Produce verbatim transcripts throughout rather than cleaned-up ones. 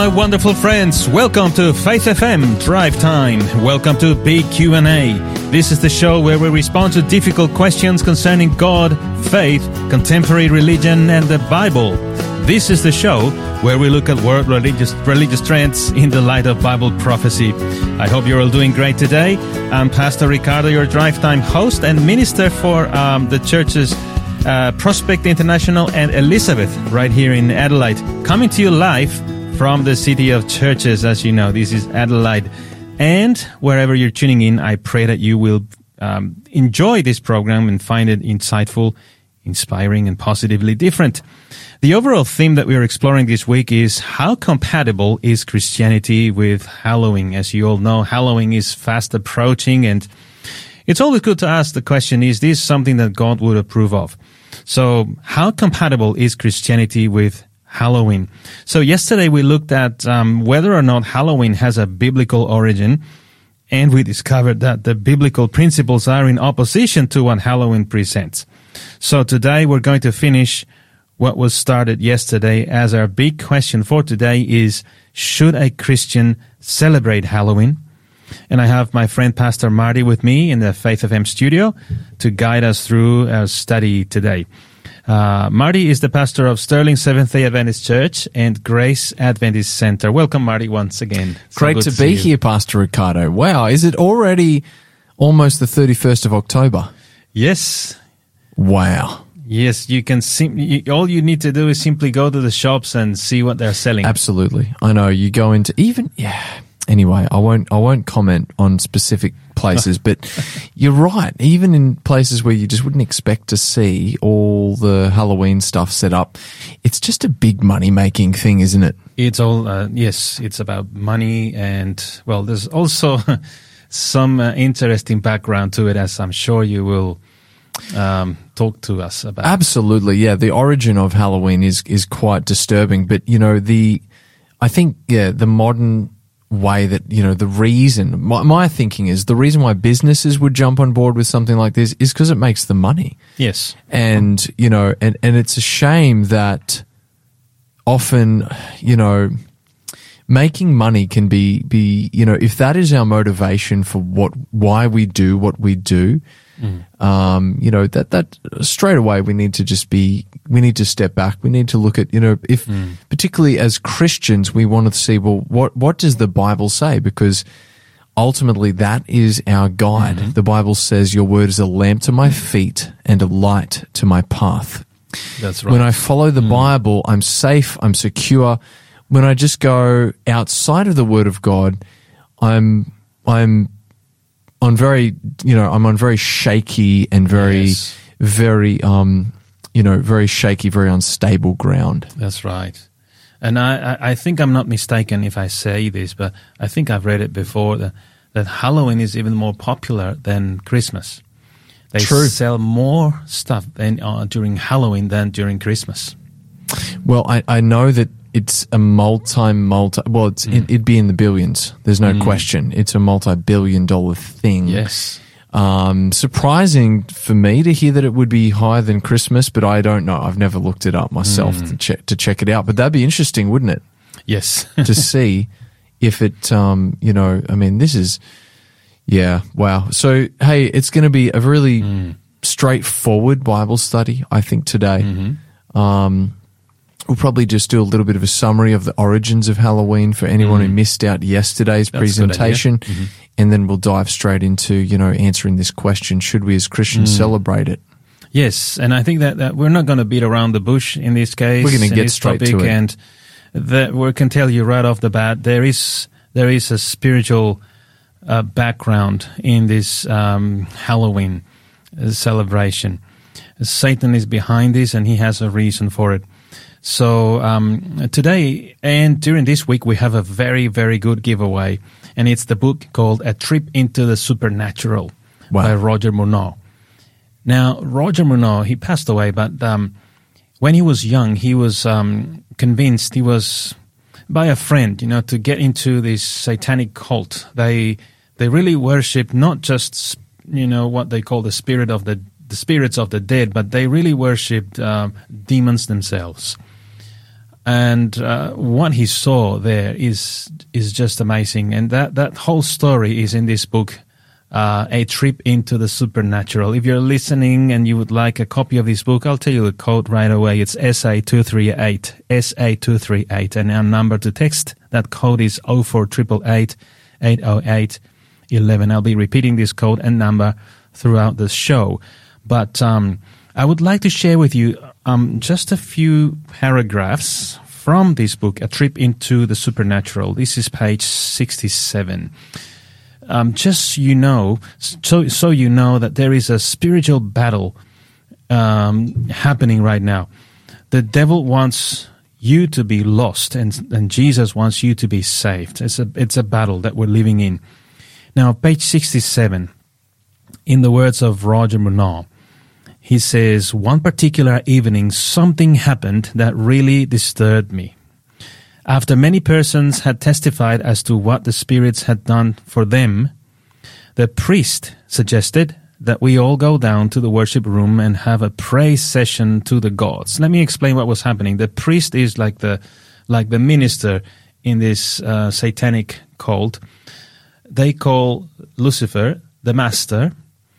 my wonderful friends. Welcome to Faith F M Drive Time. Welcome to Big Q and A. This is the show where we respond to difficult questions concerning God, faith, contemporary religion, and the Bible. This is the show where we look at world religious religious trends in the light of Bible prophecy. I hope you're all doing great today. I'm Pastor Ricardo, your Drive Time host and minister for um, the churches uh, Prospect International and Elizabeth right here in Adelaide. Coming to you live from the City of Churches. As you know, this is Adelaide. And wherever you're tuning in, I pray that you will um, enjoy this program and find it insightful, inspiring, and positively different. The overall theme that we're exploring this week is how compatible is Christianity with Halloween? As you all know, Halloween is fast approaching, and it's always good to ask the question, is this something that God would approve of? So how compatible is Christianity with Halloween? So yesterday we looked at um, whether or not Halloween has a biblical origin, and we discovered that the biblical principles are in opposition to what Halloween presents. So today we're going to finish what was started yesterday as our big question for today is, should a Christian celebrate Halloween? And I have my friend Pastor Marty with me in the Faith F M studio to guide us through our study today. Uh, Marty is the pastor of Sterling Seventh-day Adventist Church and Grace Adventist Center. Welcome, Marty, once again. So Great to, to be here, Pastor Ricardo. Wow, is it already almost the thirty-first of October? Yes. Wow. Yes, you can. Sim- you, all you need to do is simply go to the shops and see what they're selling. Absolutely, I know. You go into even yeah. Anyway, I won't. I won't comment on specific places, but you're right. Even in places where you just wouldn't expect to see all the Halloween stuff set up, it's just a big money-making thing, isn't it? It's all uh, yes. It's about money, and well, there's also some uh, interesting background to it, as I'm sure you will. Um, talk to us about. Absolutely, yeah. The origin of Halloween is is quite disturbing, but you know the, I think yeah, the modern way that you know the reason my, my thinking is the reason why businesses would jump on board with something like this is because it makes them money. Yes, and you know, and and it's a shame that often you know. Making money can be, be, you know, if that is our motivation for what, why we do what we do, mm. um, you know, that, that straight away we need to just be, we need to step back. We need to look at, you know, if, mm. particularly as Christians, we want to see, well, what, what does the Bible say? Because ultimately that is our guide. Mm-hmm. The Bible says your word is a lamp to my feet and a light to my path. That's right. When I follow the mm. Bible, I'm safe, I'm secure. When I just go outside of the Word of God, I'm I'm on very you know I'm on very shaky and very yes. very um you know very shaky, very unstable ground. That's right, and I, I think I'm not mistaken if I say this, but I think I've read it before that, that Halloween is even more popular than Christmas. They True. sell more stuff than, uh, during Halloween than during Christmas. Well, I, I know that. It's a multi, multi, well, it's, mm. it, it'd be in the billions. There's no mm. question. It's a multi-billion dollar thing. Yes. Um, surprising for me to hear that it would be higher than Christmas, but I don't know. I've never looked it up myself mm. to check, to check it out. But that'd be interesting, wouldn't it? Yes. to see if it, um, you know, I mean, this is, yeah, wow. So, hey, it's going to be a really mm. straightforward Bible study, I think, today. Mm-hmm. Um, We'll probably just do a little bit of a summary of the origins of Halloween for anyone mm. who missed out yesterday's That's presentation, mm-hmm. and then we'll dive straight into, you know, answering this question, should we as Christians mm. celebrate it? Yes, and I think that, that we're not going to beat around the bush in this case. We're going to get straight topic, to it. And that we can tell you right off the bat, there is there is a spiritual uh, background in this um, Halloween celebration. Satan is behind this, and he has a reason for it. So um, today and during this week, we have a very, very good giveaway, and it's the book called A Trip into the Supernatural wow. by Roger Murnau. Now, Roger Murnau, he passed away, but um, when he was young, he was um, convinced, he was by a friend, you know, to get into this satanic cult. They they really worship not just, you know, what they call the spirit of the the spirits of the dead, but they really worshipped uh, demons themselves. And uh, what he saw there is is just amazing. And that, that whole story is in this book, uh, A Trip into the Supernatural. If you're listening and you would like a copy of this book, I'll tell you the code right away. It's S A two three eight, S A two three eight. And our number to text, that code is oh four eight eight, eight oh eight, eleven. I'll be repeating this code and number throughout the show. But um, I would like to share with you Um, just a few paragraphs from this book, A Trip into the Supernatural. This is page sixty-seven. Um, just you know, so so you know that there is a spiritual battle um, happening right now. The devil wants you to be lost, and and Jesus wants you to be saved. It's a it's a battle that we're living in. Now, page sixty-seven. In the words of Roger Murnau, he says, one particular evening, something happened that really disturbed me. After many persons had testified as to what the spirits had done for them, the priest suggested that we all go down to the worship room and have a praise session to the gods. Let me explain what was happening. The priest is like the, like the minister in this uh, satanic cult. They call Lucifer the master,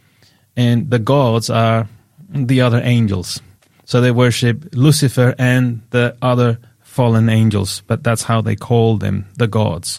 and the gods are the other angels. So they worship Lucifer and the other fallen angels, but that's how they call them, the gods.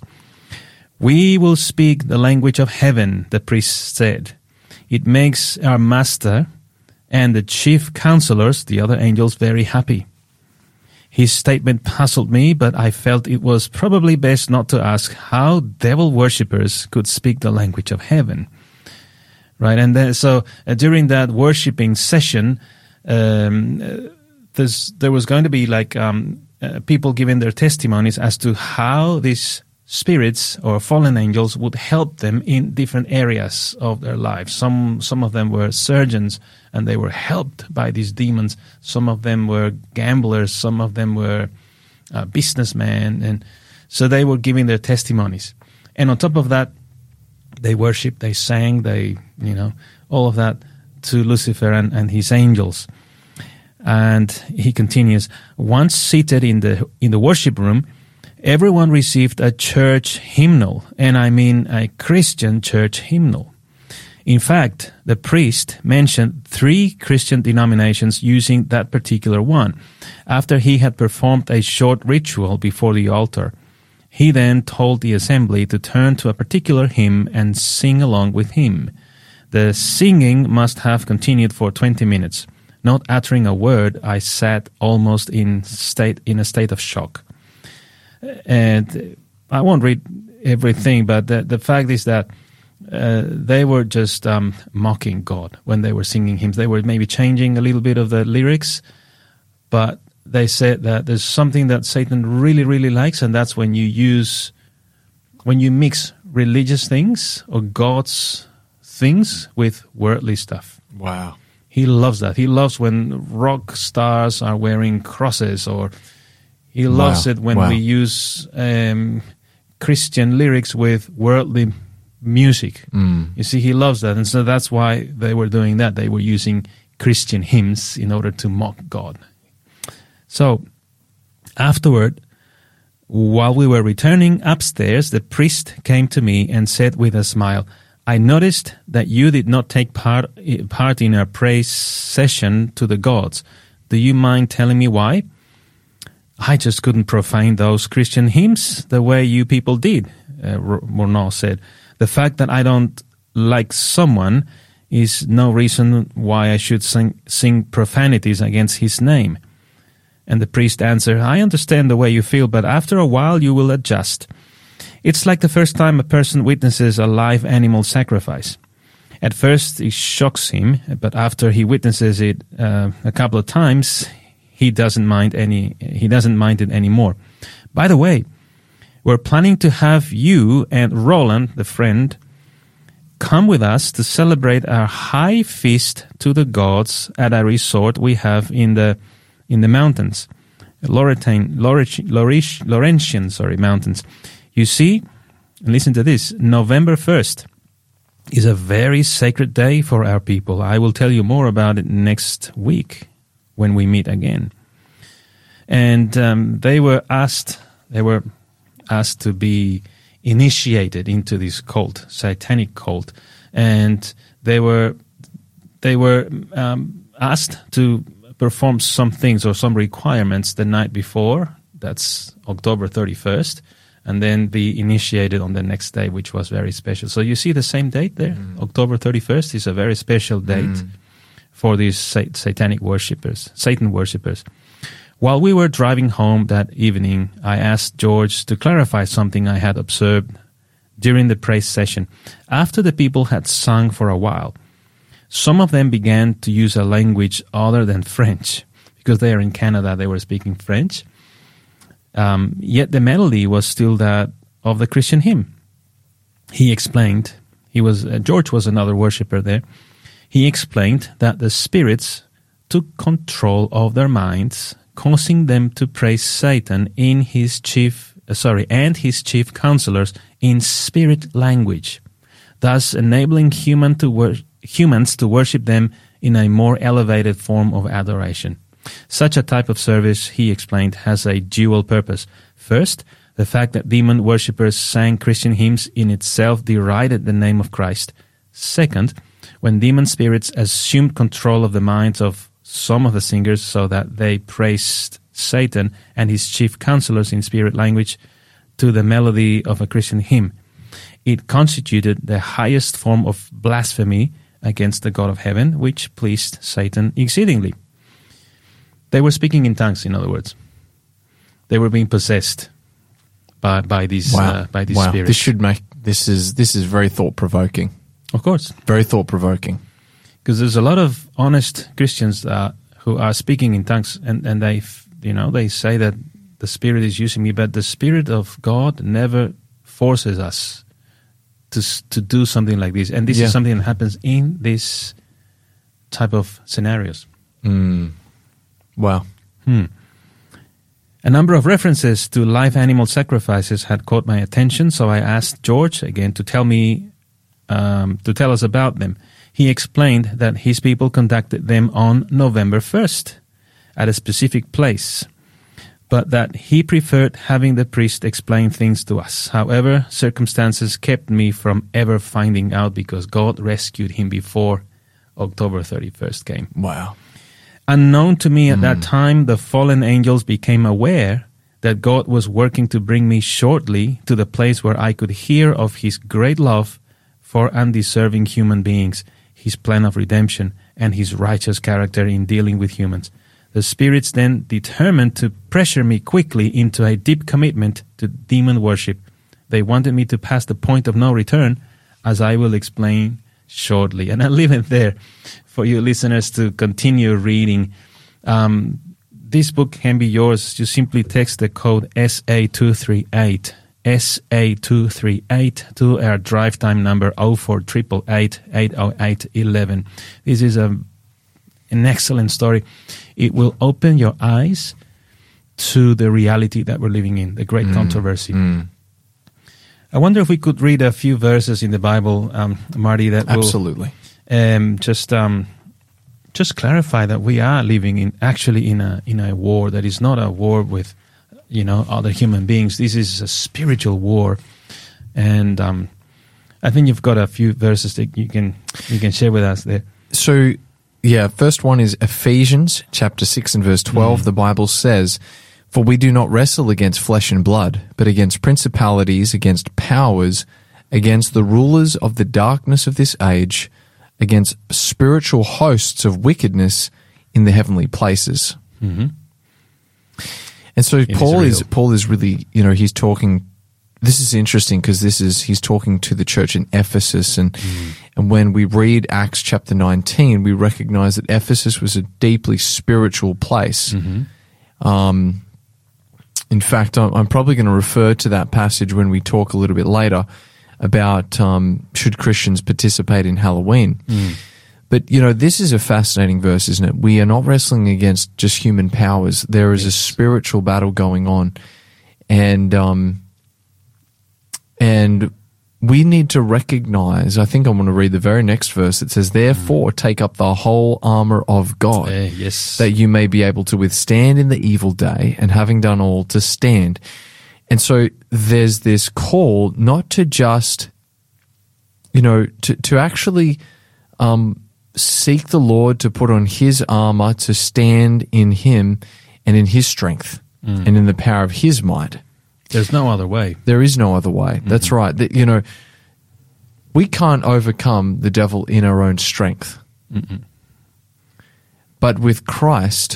We will speak the language of heaven, the priest said. It makes our master and the chief counselors, the other angels, very happy. His statement puzzled me, but I felt it was probably best not to ask how devil worshippers could speak the language of heaven. Right, and then, so uh, during that worshiping session, um, uh, there's, there was going to be like um, uh, people giving their testimonies as to how these spirits or fallen angels would help them in different areas of their lives. Some some of them were surgeons, and they were helped by these demons. Some of them were gamblers. Some of them were uh, businessmen, and so they were giving their testimonies. And on top of that, they worshipped, they sang, they, you know, all of that to Lucifer and, and his angels. And he continues, once seated in the in the worship room, everyone received a church hymnal, and I mean a Christian church hymnal. In fact, the priest mentioned three Christian denominations using that particular one. After he had performed a short ritual before the altar, he then told the assembly to turn to a particular hymn and sing along with him. The singing must have continued for twenty minutes. Not uttering a word, I sat almost in state in a state of shock. And I won't read everything, but the, the fact is that uh, they were just um, mocking God when they were singing hymns. They were maybe changing a little bit of the lyrics, but they said that there's something that Satan really, really likes, and that's when you use, when you mix religious things or God's things with worldly stuff. Wow. He loves that. He loves when rock stars are wearing crosses, or he loves wow. it when wow. we use um, Christian lyrics with worldly music. Mm. You see, he loves that, and so that's why they were doing that. They were using Christian hymns in order to mock God. So, afterward, while we were returning upstairs, the priest came to me and said with a smile, I noticed that you did not take part, part in our praise session to the gods. Do you mind telling me why? I just couldn't profane those Christian hymns the way you people did, uh, Murnau said. The fact that I don't like someone is no reason why I should sing, sing profanities against his name. And the priest answered, I understand the way you feel, but after a while you will adjust. It's like the first time a person witnesses a live animal sacrifice. At first it shocks him, but after he witnesses it uh, a couple of times, he doesn't mind any. He doesn't mind it anymore. By the way, we're planning to have you and Roland, the friend, come with us to celebrate our high feast to the gods at a resort we have in the in the mountains, Laurentine, Laurentian, Laurentian, sorry, mountains. You see, listen to this, November first is a very sacred day for our people. I will tell you more about it next week when we meet again. and um, they were asked. They were asked to be initiated into this cult, satanic cult, and they were they were um, asked to perform some things or some requirements the night before. That's October thirty-first, and then be initiated on the next day, which was very special. So you see the same date there. Mm. October thirty-first is a very special date mm. for these sat- satanic worshippers, Satan worshippers. While we were driving home that evening, I asked George to clarify something I had observed during the praise session. After the people had sung for a while, some of them began to use a language other than French. Because they are in Canada, they were speaking French. Um, yet the melody was still that of the Christian hymn. He explained, he was uh, George was another worshipper there. He explained that the spirits took control of their minds, causing them to praise Satan in his chief, uh, sorry, and his chief counselors in spirit language, thus enabling human to wor- humans to worship them in a more elevated form of adoration. Such a type of service, he explained, has a dual purpose. First, the fact that demon worshippers sang Christian hymns in itself derided the name of Christ. Second, when demon spirits assumed control of the minds of some of the singers so that they praised Satan and his chief counselors in spirit language to the melody of a Christian hymn, it constituted the highest form of blasphemy against the God of heaven, which pleased Satan exceedingly. They were speaking in tongues, in other words. They were being possessed by by these wow. uh, by these wow. spirits. This should make this is this is very thought provoking. Of course, very thought provoking. Because there's a lot of honest Christians uh, who are speaking in tongues, and and they you know they say that the Spirit is using me, but the Spirit of God never forces us to to do something like this. And this yeah. is something that happens in this type of scenarios. Mm. Wow. Hmm. A number of references to live animal sacrifices had caught my attention, so I asked George again to tell me, um, to tell us about them. He explained that his people conducted them on November first at a specific place, but that he preferred having the priest explain things to us. However, circumstances kept me from ever finding out because God rescued him before October thirty-first came. Wow. Unknown to me at mm. that time, the fallen angels became aware that God was working to bring me shortly to the place where I could hear of his great love for undeserving human beings, his plan of redemption, and his righteous character in dealing with humans. The spirits then determined to pressure me quickly into a deep commitment to demon worship. They wanted me to pass the point of no return, as I will explain shortly. And I'll leave it there for you listeners to continue reading. Um, this book can be yours. You simply text the code S A two three eight, S A two three eight to our drive time number oh four eight eight eight, eight oh eight, eleven. This is a, an excellent story. It will open your eyes to the reality that we're living in, the great mm, controversy. Mm. I wonder if we could read a few verses in the Bible, um, Marty, that will absolutely um, just um, just clarify that we are living in actually in a in a war that is not a war with you know other human beings. This is a spiritual war, and um, I think you've got a few verses that you can you can share with us there. So, yeah, first one is Ephesians chapter six and verse twelve. Mm. The Bible says, "For we do not wrestle against flesh and blood, but against principalities, against powers, against the rulers of the darkness of this age, against spiritual hosts of wickedness in the heavenly places." Mm-hmm. And so it Paul is, is Paul is really, you know, he's talking. This is interesting because this is he's talking to the church in Ephesus, and mm. and when we read Acts chapter nineteen, we recognize that Ephesus was a deeply spiritual place. Mm-hmm. Um, in fact, I'm, I'm probably going to refer to that passage when we talk a little bit later about um, should Christians participate in Halloween. Mm. But, you know, this is a fascinating verse, isn't it? We are not wrestling against just human powers. There is yes. a spiritual battle going on. And um, and we need to recognize, I think I'm going to read the very next verse. It says, therefore, take up the whole armor of God, Uh, yes. that you may be able to withstand in the evil day, and having done all, to stand. And so there's this call not to just, you know, to, to actually um, seek the Lord, to put on his armor, to stand in him and in his strength mm. and in the power of his might. There's no other way. There is no other way. Mm-hmm. That's right. That, you know, we can't overcome the devil in our own strength. Mm-mm. But with Christ,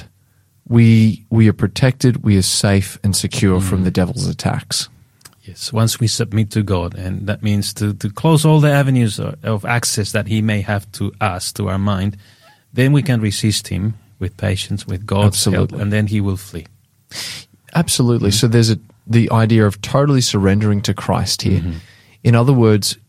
we we are protected, we are safe and secure mm. from the devil's attacks. Yes, once we submit to God, and that means to, to close all the avenues of access that he may have to us, to our mind, then we can resist him with patience, with God's Absolutely. help, and then he will flee. Absolutely. Mm-hmm. So there's a the idea of totally surrendering to Christ here. Mm-hmm. In other words,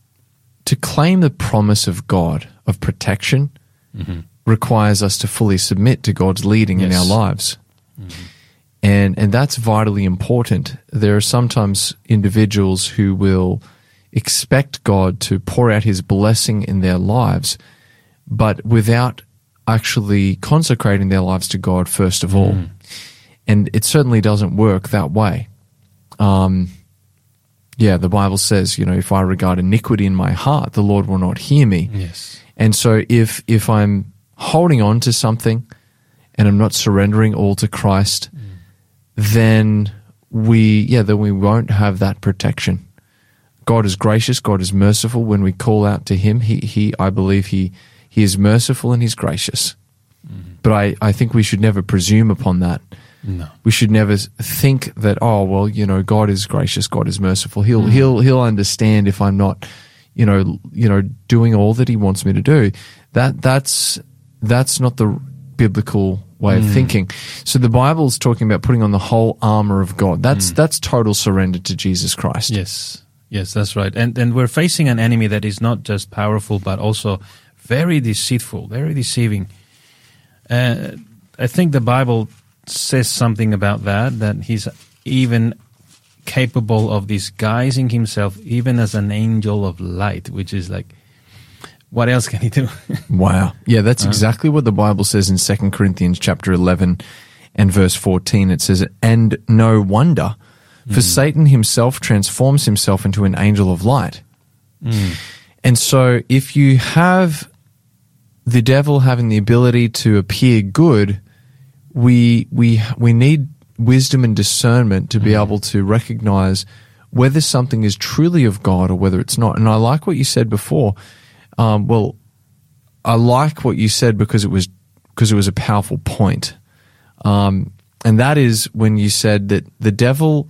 to claim the promise of God of protection mm-hmm. requires us to fully submit to God's leading yes. in our lives. Mm-hmm. And and that's vitally important. There are sometimes individuals who will expect God to pour out his blessing in their lives, but without actually consecrating their lives to God first of all. Mm. And it certainly doesn't work that way. Um, yeah, the Bible says, you know, if I regard iniquity in my heart, the Lord will not hear me. Yes. And so if if I'm holding on to something and I'm not surrendering all to Christ, mm. then we, yeah, then we won't have that protection. God is gracious. God is merciful. When we call out to him, he, he I believe he, he is merciful and he's gracious. Mm. But I, I think we should never presume upon that. No. We should never think that, oh, well, you know, God is gracious, God is merciful. He'll mm. he'll he'll understand if I'm not, you know, you know, doing all that he wants me to do. That that's that's not the biblical way mm. of thinking. So the Bible's talking about putting on the whole armor of God. That's mm. that's total surrender to Jesus Christ. Yes. Yes, that's right. And and we're facing an enemy that is not just powerful but also very deceitful, very deceiving. Uh, I think the Bible says something about that, that he's even capable of disguising himself even as an angel of light, which is like, what else can he do? Wow. Yeah, that's uh, exactly what the Bible says in Second Corinthians chapter eleven and verse fourteen. It says, and no wonder, for mm. Satan himself transforms himself into an angel of light. Mm. And so if you have the devil having the ability to appear good, we we we need wisdom and discernment to be mm. able to recognize whether something is truly of God or whether it's not. And I like what you said before. Um, well, I like what you said because it was because it was a powerful point, um, and that is when you said that the devil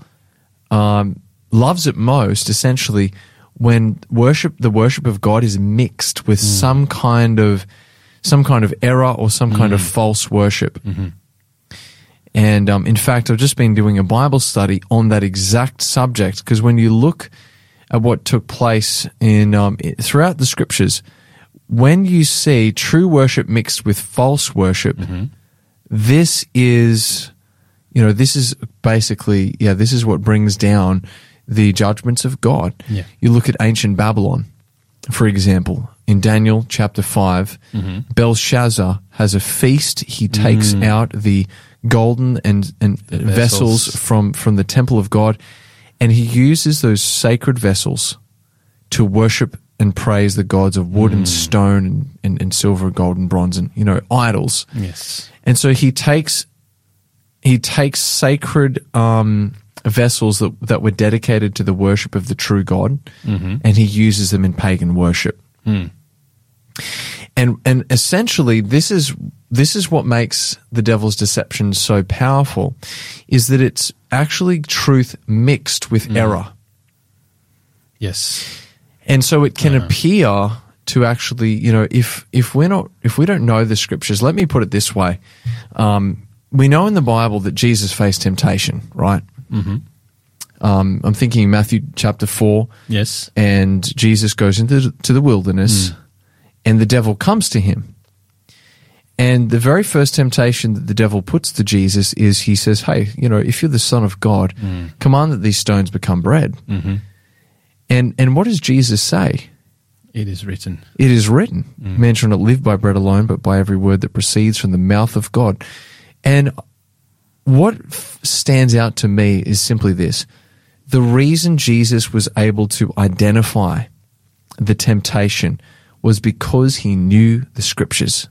um, loves it most, essentially, when worship the worship of God is mixed with mm. some kind of some kind of error or some mm. kind of false worship. Mm-hmm. And um, in fact, I've just been doing a Bible study on that exact subject, because when you look at what took place in um, throughout the scriptures, when you see true worship mixed with false worship, mm-hmm. this is, you know, this is basically, yeah, this is what brings down the judgments of God. Yeah. You look at ancient Babylon, for example. In Daniel chapter five, mm-hmm. Belshazzar has a feast. He takes mm. out the golden and, and vessels. vessels from, from the temple of God, and he uses those sacred vessels to worship and praise the gods of wood mm. and stone and, and, and silver, gold, and bronze, and, you know, idols. Yes. And so he takes he takes sacred um, vessels that, that were dedicated to the worship of the true God, mm-hmm. and he uses them in pagan worship. Mm. And and essentially, this is this is what makes the devil's deception so powerful, is that it's actually truth mixed with mm. error. Yes. And so it can uh-huh. appear to actually, you know, if if we're not if we don't know the scriptures, let me put it this way: um, we know in the Bible that Jesus faced temptation, right? Mm-hmm. Um, I'm thinking Matthew chapter four. Yes. And Jesus goes into to the wilderness, mm. and the devil comes to him. And the very first temptation that the devil puts to Jesus is he says, hey, you know, if you're the Son of God, mm. command that these stones become bread. Mm-hmm. And and what does Jesus say? It is written. It is written. Mm. Man shall not live by bread alone, but by every word that proceeds from the mouth of God. And what f- stands out to me is simply this. The reason Jesus was able to identify the temptation was because he knew the scriptures.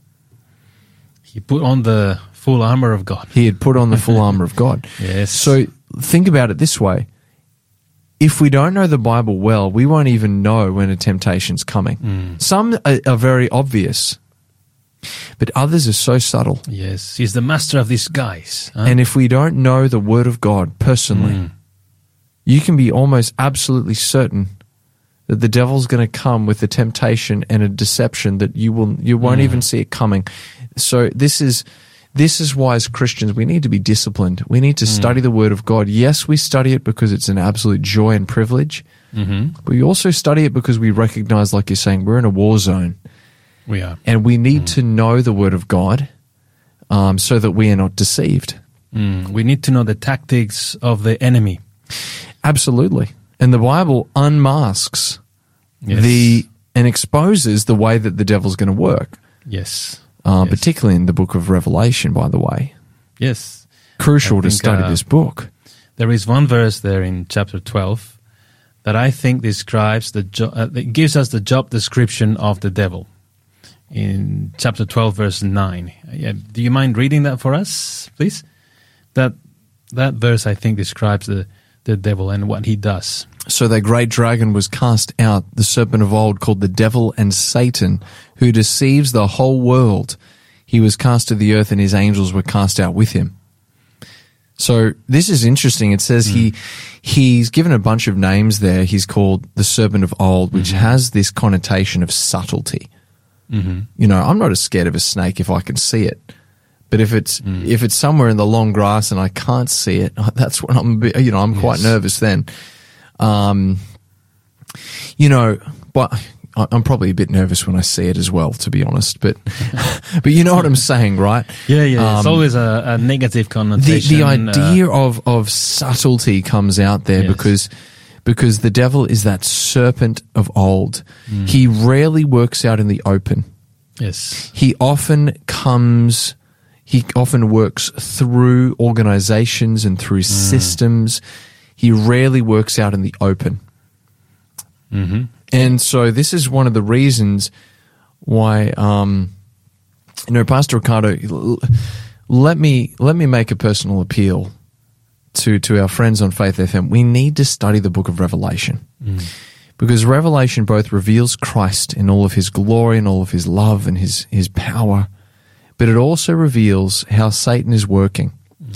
He put on the full armor of God. He had put on the full armor of God. Yes. So think about it this way. If we don't know the Bible well, we won't even know when a temptation's coming. Mm. Some are, are very obvious, but others are so subtle. Yes, he's the master of disguise. Huh? And if we don't know the Word of God personally, Mm. you can be almost absolutely certain that the devil's going to come with a temptation and a deception that you will you won't Mm. even see it coming. So this is this is why as Christians we need to be disciplined. We need to Mm. study the Word of God. Yes, we study it because it's an absolute joy and privilege, Mm-hmm. but we also study it because we recognize, like you're saying, we're in a war zone. We are. And we need to know the Word of God um, so that we are not deceived. Mm. We need to know the tactics of the enemy. Absolutely. And the Bible unmasks Yes. the and exposes the way that the devil's going to work, Yes. uh, Yes. particularly in the book of Revelation, by the way. Yes. Crucial I to think, study uh, this book. There is one verse there in chapter twelve that I think describes the jo- uh, it gives us the job description of the devil. In chapter twelve, verse nine. Yeah, do you mind reading that for us, please? That that verse, I think, describes the, the devil and what he does. So that great dragon was cast out, the serpent of old, called the devil and Satan, who deceives the whole world. He was cast to the earth, and his angels were cast out with him. So this is interesting. It says he he's given a bunch of names there. He's called the serpent of old, which has this connotation of subtlety. Mm-hmm. You know, I'm not as scared of a snake if I can see it. But if it's if it's somewhere in the long grass and I can't see it, that's when I'm a bit, you know, I'm quite Yes. nervous then. Um, you know, but I- I'm probably a bit nervous when I see it as well, to be honest. But but you know what I'm saying, right? Yeah, yeah. It's Um, always a, a negative The connotation. the uh, idea of of subtlety comes out there Yes. because because the devil is that serpent of old. He rarely works out in the open. yes. He often comes, he often works through organizations and through systems. He rarely works out in the open. Mm-hmm. And so this is one of the reasons why, um, you know, Pastor Ricardo, l- let me, let me make a personal appeal to, to our friends on Faith F M. We need to study the book of Revelation. Because Revelation both reveals Christ in all of his glory and all of his love and his, his power, but it also reveals how Satan is working.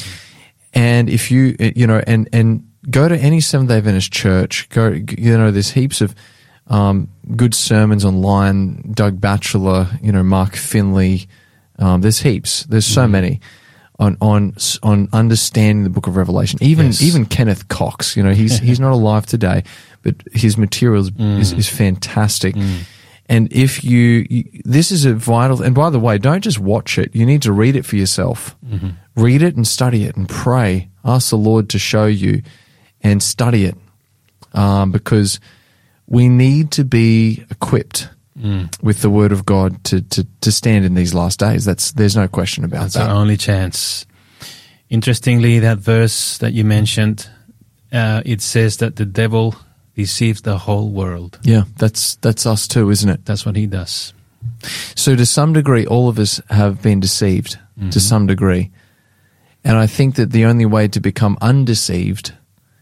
And if you, you know, and, and go to any Seventh-day Adventist church, go, you know, there's heaps of um, good sermons online, Doug Batchelor, you know, Mark Finley, um, there's heaps, there's so many on, on, on understanding the book of Revelation. Even, Yes. even Kenneth Cox, you know, he's, he's not alive today, but his material is, is, is fantastic. And if you, you, this is a vital, and by the way, don't just watch it. You need to read it for yourself. Read it and study it and pray. Ask the Lord to show you and study it. Um, because we need to be equipped with the Word of God to, to, to stand in these last days. That's, there's no question about That's that. our only chance. Interestingly, that verse that you mentioned, uh, it says that the devil deceives the whole world. Yeah, that's, that's us too, isn't it? That's what he does. So to some degree, all of us have been deceived to some degree. And I think that the only way to become undeceived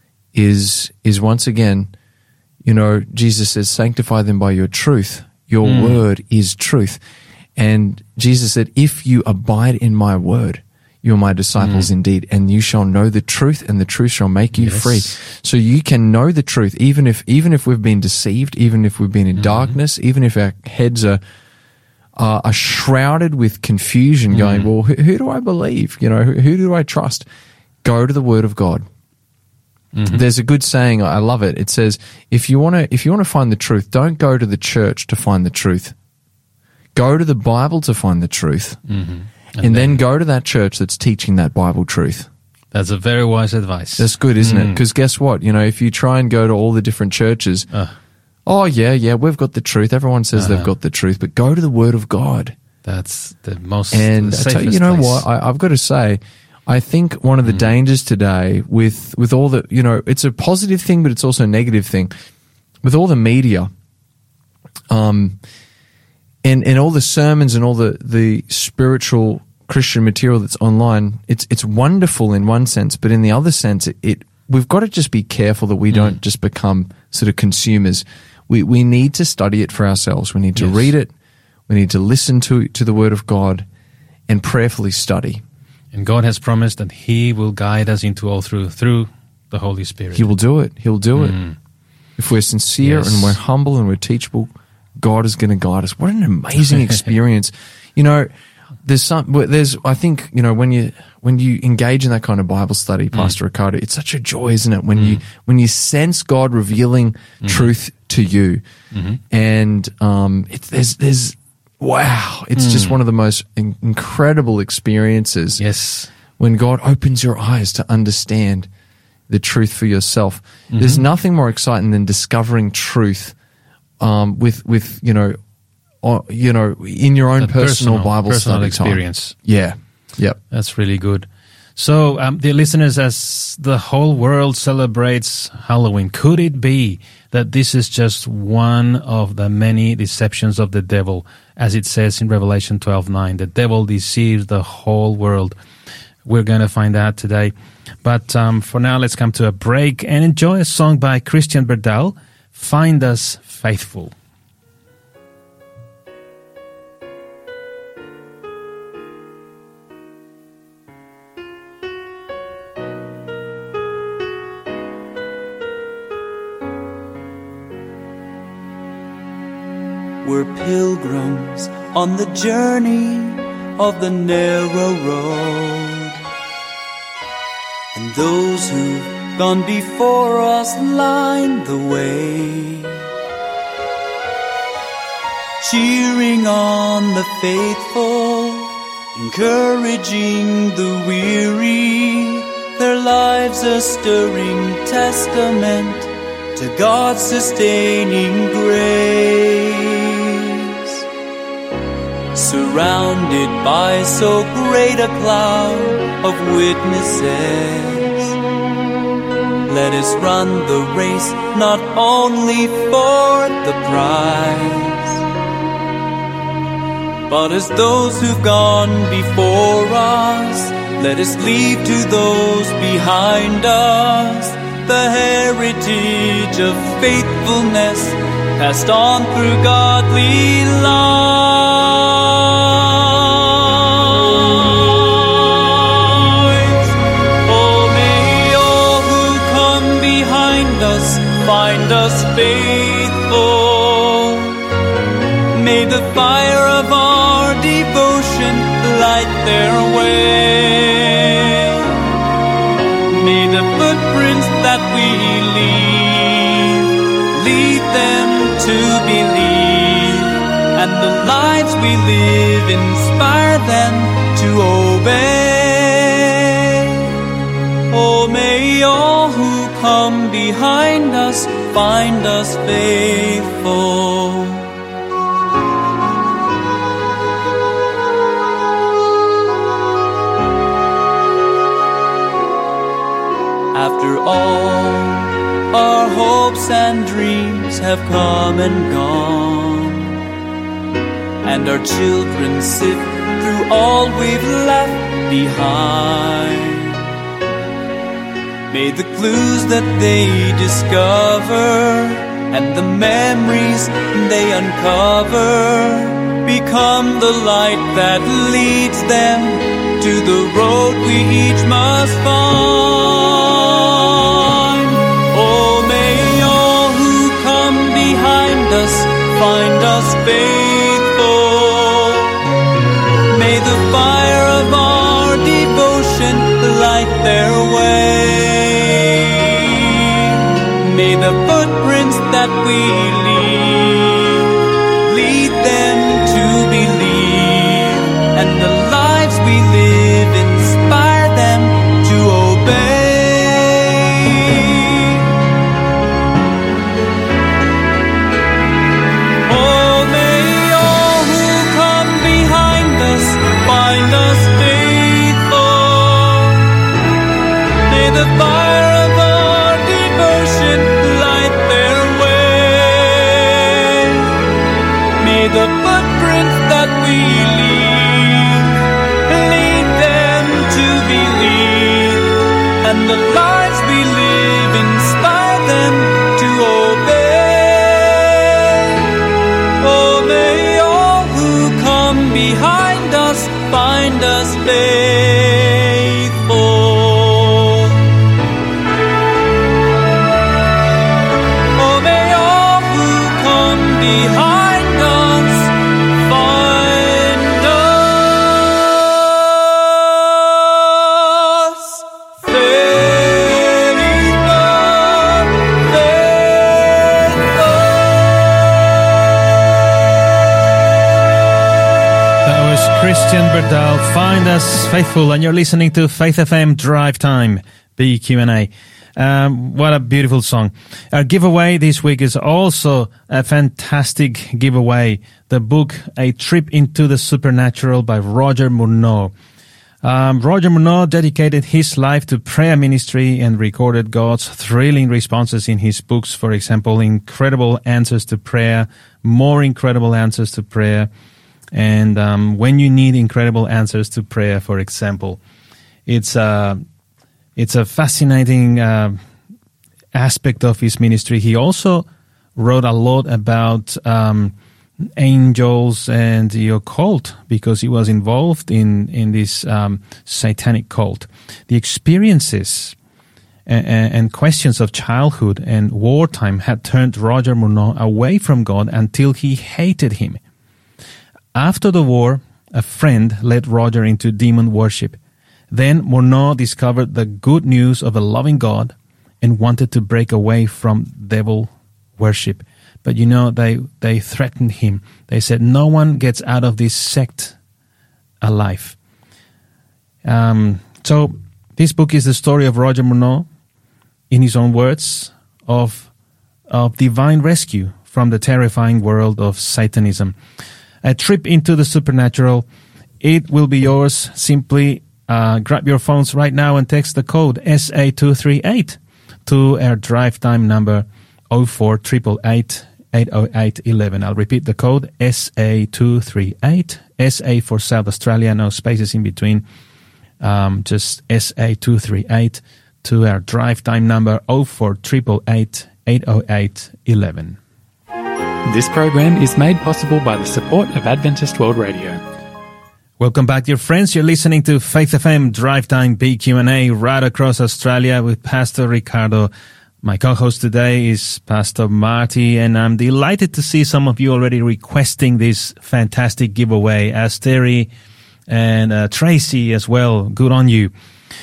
is, is once again, you know, Jesus says, sanctify them by your truth. Your word is truth. And Jesus said, if you abide in my word, you are my disciples indeed, and you shall know the truth, and the truth shall make you Yes. free. So you can know the truth, even if, even if we've been deceived, even if we've been in darkness, even if our heads are, uh, are shrouded with confusion, going, well, who, who do I believe? You know, who, who do I trust? Go to the Word of God. There's a good saying, I love it. It says, if you want to, if you want to find the truth, don't go to the church to find the truth. Go to the Bible to find the truth. Mm-hmm. And, then, go to that church that's teaching that Bible truth. That's a very wise advice. That's good, isn't Mm. it? Because guess what? You know, if you try and go to all the different churches, Uh. oh, yeah, yeah, we've got the truth. Everyone says Uh-huh. they've got the truth, but go to the Word of God. That's the most And the I tell you, safest you know place. what? I, I've got to say, I think one of the Mm. dangers today with, with all the, you know, it's a positive thing, but it's also a negative thing. With all the media, um, and, and all the sermons and all the, the spiritual Christian material that's online, it's, it's wonderful in one sense, but in the other sense, it, it we've got to just be careful that we Mm. don't just become sort of consumers. We, we need to study it for ourselves. We need to Yes. read it. We need to listen to, to the Word of God and prayerfully study. And God has promised that He will guide us into all through through the Holy Spirit. He will do it. He'll do it. Mm. If we're sincere Yes. and we're humble and we're teachable, God is going to guide us. What an amazing experience. You know, there's some, there's, I think, you know, when you, when you engage in that kind of Bible study, Pastor Ricardo, it's such a joy, isn't it? When you, when you sense God revealing truth to you. Mm-hmm. And, um, it's, there's, there's, wow, it's just one of the most in- incredible experiences. Yes. When God opens your eyes to understand the truth for yourself. There's nothing more exciting than discovering truth um, with, with you know, or, you know, in your own That personal, personal- Bible personal study experience. time. Yeah, yep. That's really good. So, um, dear listeners, as the whole world celebrates Halloween, could it be that this is just one of the many deceptions of the devil? As it says in Revelation twelve nine, the devil deceives the whole world. We're going to find out today. But um, for now, let's come to a break and enjoy a song by Christian Berdal, Find Us Faithful. We're pilgrims on the journey of the narrow road, and those who've gone before us line the way, cheering on the faithful, encouraging the weary, their lives a stirring testament to God's sustaining grace. Surrounded by so great a cloud of witnesses, let us run the race not only for the prize, but as those who've gone before us, let us leave to those behind us the heritage of faithfulness passed on through godly lives. Oh, may all who come behind us find us faithful. May the fire of our devotion light their way. May the footprints that we leave lead them to believe, and the lives we live inspire them to obey. Oh, may all who come behind us find us faithful. After all, our hopes and dreams have come and gone, and our children sift through all we've left behind. May the clues that they discover and the memories they uncover become the light that leads them to the road we each must find. Oh, may all who come behind us find us faithful. May the fire of our devotion light their way. May the footprints that we leave lead them to believe, and the lives we live inspire them to obey. the fire of our devotion light their way. May the footprints that we leave lead them to believe, and the lives we live inspire them to obey. Oh, may all who come behind us find us faithful. Oh, may all who come behind us find us That was Christian Berdal, Find Us Faithful, and you're listening to Faith F M Drive Time, B Q and A. Um, what a beautiful song. Our giveaway this week is also a fantastic giveaway. The book, A Trip into the Supernatural by Roger Murnau. Um, Roger Murnau dedicated his life to prayer ministry and recorded God's thrilling responses in his books. For example, Incredible Answers to Prayer, More Incredible Answers to Prayer, and um, When You Need Incredible Answers to Prayer, for example. It's a, it's a fascinating uh, aspect of his ministry. He also wrote a lot about um, angels and the occult because he was involved in, in this um, satanic cult. The experiences and, and questions of childhood and wartime had turned Roger Murnau away from God until he hated him. After the war, a friend led Roger into demon worship. Then Murnau discovered the good news of a loving God and wanted to break away from devil worship. But you know, they, they threatened him. They said, no one gets out of this sect alive. Um, so this book is the story of Roger Murnau, in his own words, of, of divine rescue from the terrifying world of Satanism. A trip into the supernatural. It will be yours. Simply uh, grab your phones right now and text the code S A two three eight to our drive time number oh four eight eight eight, eight oh eight, eleven. I'll repeat the code S A two three eight. S A for South Australia, no spaces in between. Um, just S A two three eight to our drive time number oh four eight eight, eight oh eight, eleven. This program is made possible by the support of Adventist World Radio. Welcome back, dear friends. You're listening to Faith F M Drive Time B Q and A right across Australia with Pastor Ricardo. My co-host today is Pastor Marty, and I'm delighted to see some of you already requesting this fantastic giveaway. Asteri and uh, Tracy as well. Good on you.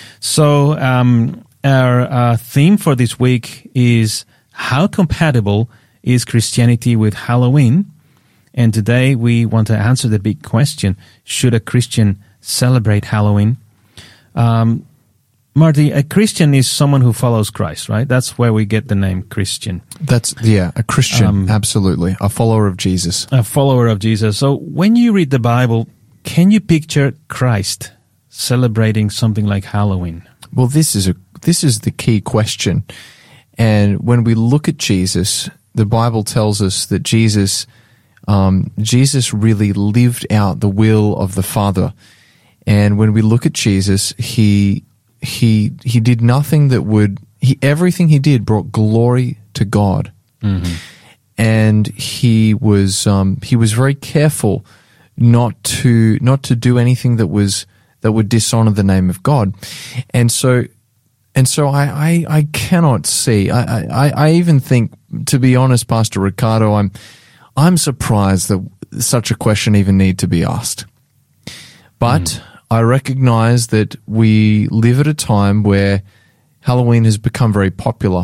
So um, our uh, theme for this week is how compatible is Christianity with Halloween? And today we want to answer the big question, should a Christian celebrate Halloween? Um, Marty, a Christian is someone who follows Christ, right? That's where we get the name Christian. That's, yeah, a Christian, um, absolutely. A follower of Jesus. A follower of Jesus. So when you read the Bible, can you picture Christ celebrating something like Halloween? Well, this is a this is the key question. And when we look at Jesus, the Bible tells us that Jesus, um, Jesus really lived out the will of the Father. And when we look at Jesus, he he he did nothing that would he everything he did brought glory to God. Mm-hmm. And he was um, he was very careful not to not to do anything that was that would dishonor the name of God. And so and so I, I, I cannot see I, I, I even think, to be honest, Pastor Ricardo, I'm I'm surprised that such a question even need to be asked. But mm. I recognize that we live at a time where Halloween has become very popular.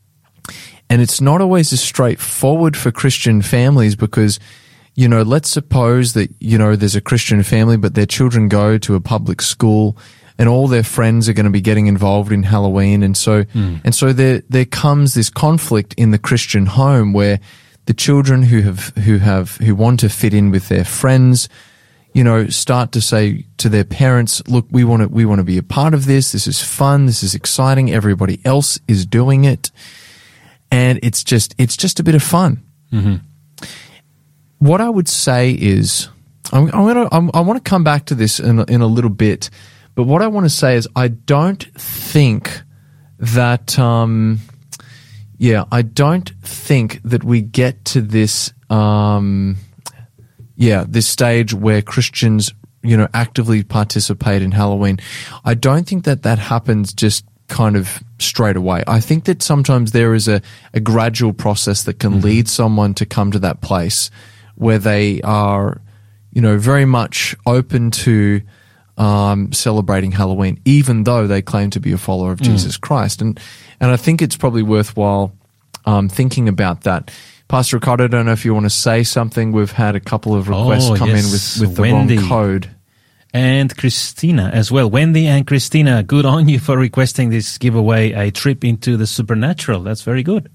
And it's not always as straightforward for Christian families because, you know, let's suppose that, you know, there's a Christian family, but their children go to a public school and all their friends are going to be getting involved in Halloween. And so, mm. and so there, there comes this conflict in the Christian home where the children who have, who have, who want to fit in with their friends, you know, start to say to their parents, look, we want to, we want to be a part of this. This is fun. This is exciting. Everybody else is doing it. And it's just, it's just a bit of fun. Mm-hmm. What I would say is, I'm, I'm gonna, I'm, I want to come back to this in, in a little bit, but what I want to say is, I don't think that, um, yeah, I don't think that we get to this, um, yeah, this stage where Christians, you know, actively participate in Halloween. I don't think that that happens just kind of straight away. I think that sometimes there is a, a gradual process that can mm-hmm. lead someone to come to that place where they are, you know, very much open to um, celebrating Halloween, even though they claim to be a follower of mm. Jesus Christ. And and I think it's probably worthwhile um, thinking about that. Pastor Ricardo, I don't know if you want to say something. We've had a couple of requests oh, come yes. in with, with the Wendy. wrong code. And Christina as well. Wendy and Christina, good on you for requesting this giveaway, a trip into the supernatural. That's very good.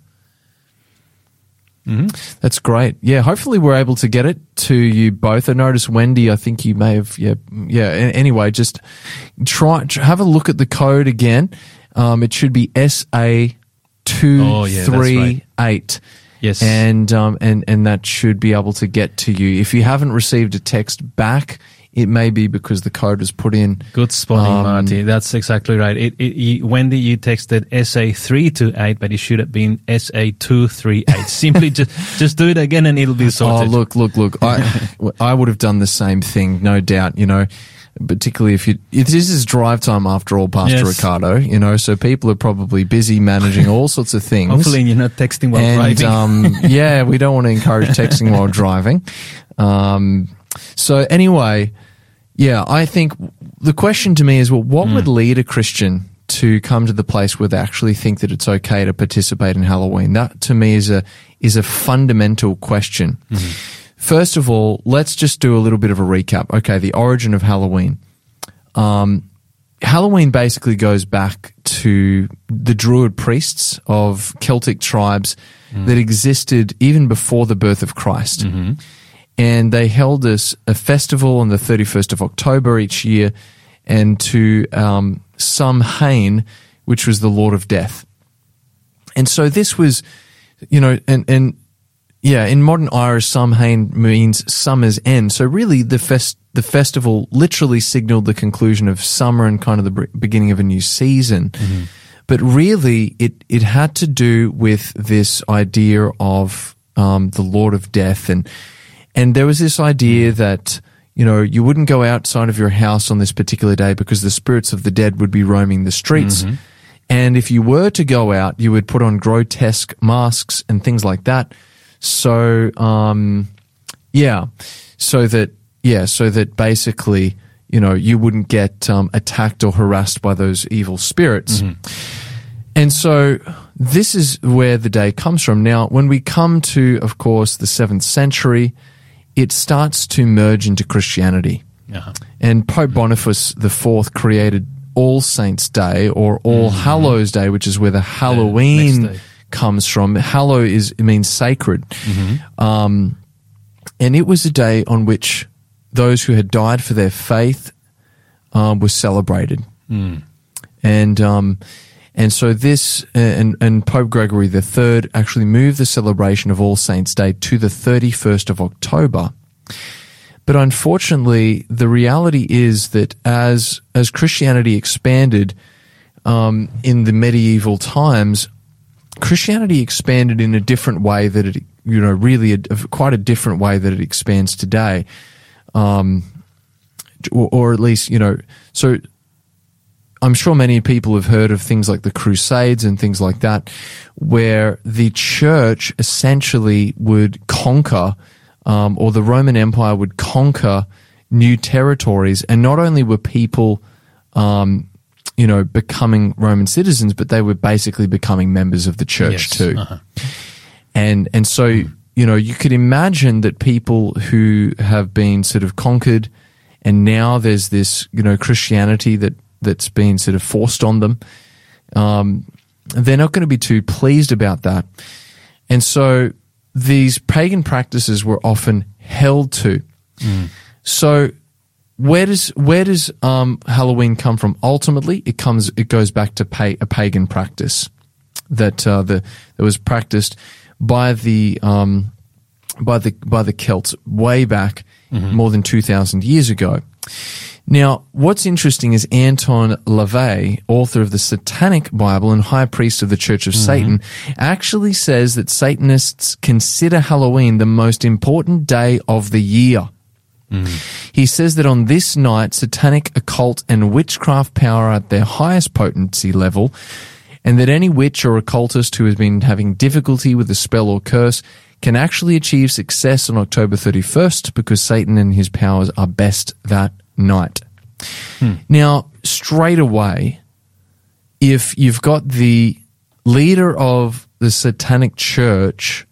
Mm-hmm. That's great. Yeah, hopefully we're able to get it to you both. I noticed, Wendy, I think you may have, yeah, yeah. Anyway, just try, have a look at the code again. Um, it should be S A two three eight. Yes. And, um, and, and that should be able to get to you. If you haven't received a text back, it may be because the code is put in. Good spotting, um, Marty. That's exactly right. It, it, you, Wendy, you texted S A three two eight, but it should have been S A two three eight. Simply just just do it again and it'll be sorted. Oh, look, look, look. I I would have done the same thing, no doubt, you know, particularly if you, if this is drive time after all, Pastor Yes. Ricardo, you know, so people are probably busy managing all sorts of things. Hopefully you're not texting while and, driving. um, yeah, we don't want to encourage texting while driving. Um, so anyway, yeah, I think the question to me is, well, what mm. would lead a Christian to come to the place where they actually think that it's okay to participate in Halloween? That to me is a is a fundamental question. Mm-hmm. First of all, let's just do a little bit of a recap. Okay, the origin of Halloween. Um, Halloween basically goes back to the Druid priests of Celtic tribes mm. that existed even before the birth of Christ. Mm-hmm. And they held us a festival on the thirty-first of October each year, and to um, Samhain, which was the Lord of Death. And so this was, you know, and, and yeah, in modern Irish, Samhain means summer's end. So really the fest, the festival literally signaled the conclusion of summer and kind of the beginning of a new season. Mm-hmm. But really it, it had to do with this idea of um, the Lord of Death. And And there was this idea that, you know, you wouldn't go outside of your house on this particular day because the spirits of the dead would be roaming the streets. Mm-hmm. And if you were to go out, you would put on grotesque masks and things like that. So, um, yeah, so that, yeah, so that basically, you know, you wouldn't get um, attacked or harassed by those evil spirits. Mm-hmm. And so this is where the day comes from. Now, when we come to, of course, the seventh century, it starts to merge into Christianity. Uh-huh. And Pope Boniface the Fourth created All Saints' Day, or All mm-hmm. Hallows' Day, which is where the Halloween the comes from. Hallow is it means sacred. Mm-hmm. Um, and it was a day on which those who had died for their faith um, were celebrated. Mm. And um, and so this, and, and Pope Gregory the Third actually moved the celebration of All Saints' Day to the thirty-first of October. But unfortunately, the reality is that as as Christianity expanded um, in the medieval times, Christianity expanded in a different way that it, you know, really a, quite a different way that it expands today, um, or, or at least, you know, so. I'm sure many people have heard of things like the Crusades and things like that, where the church essentially would conquer, um, or the Roman Empire would conquer new territories. And not only were people, um, you know, becoming Roman citizens, but they were basically becoming members of the church yes. too. Uh-huh. And, and so, you know, you could imagine that people who have been sort of conquered, and now there's this, you know, Christianity that, that's been sort of forced on them. Um, they're not going to be too pleased about that. And so these pagan practices were often held to. Mm. So where does where does um, Halloween come from? Ultimately, it comes it goes back to pay, a pagan practice that uh, the that was practiced by the um, by the by the Celts way back mm-hmm. more than two thousand years ago. Now, what's interesting is Anton LaVey, author of the Satanic Bible and high priest of the Church of mm-hmm. Satan, actually says that Satanists consider Halloween the most important day of the year. Mm. He says that on this night, satanic, occult, and witchcraft power are at their highest potency level, and that any witch or occultist who has been having difficulty with a spell or curse can actually achieve success on October thirty-first because Satan and his powers are best that night. Hmm. Now, straight away, if you've got the leader of the Satanic Church,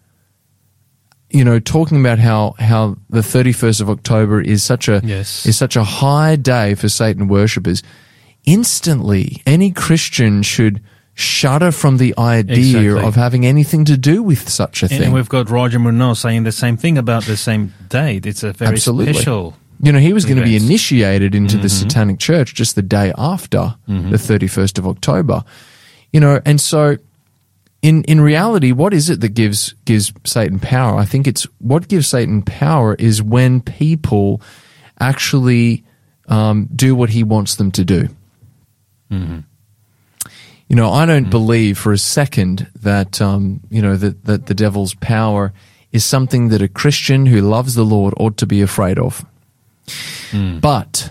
you know, talking about how, how the thirty-first of October is such a yes. is such a high day for Satan worshippers, instantly any Christian should shudder from the idea exactly. of having anything to do with such a thing. And we've got Roger Munoz saying the same thing about the same date. It's a very Absolutely. special. You know, he was going to be initiated into mm-hmm. the Satanic Church just the day after mm-hmm. the thirty-first of October. You know, and so in in reality, what is it that gives gives Satan power? I think it's what gives Satan power is when people actually um, do what he wants them to do. Mm-hmm. You know, I don't mm-hmm. believe for a second that um, you know that that the devil's power is something that a Christian who loves the Lord ought to be afraid of. Mm. But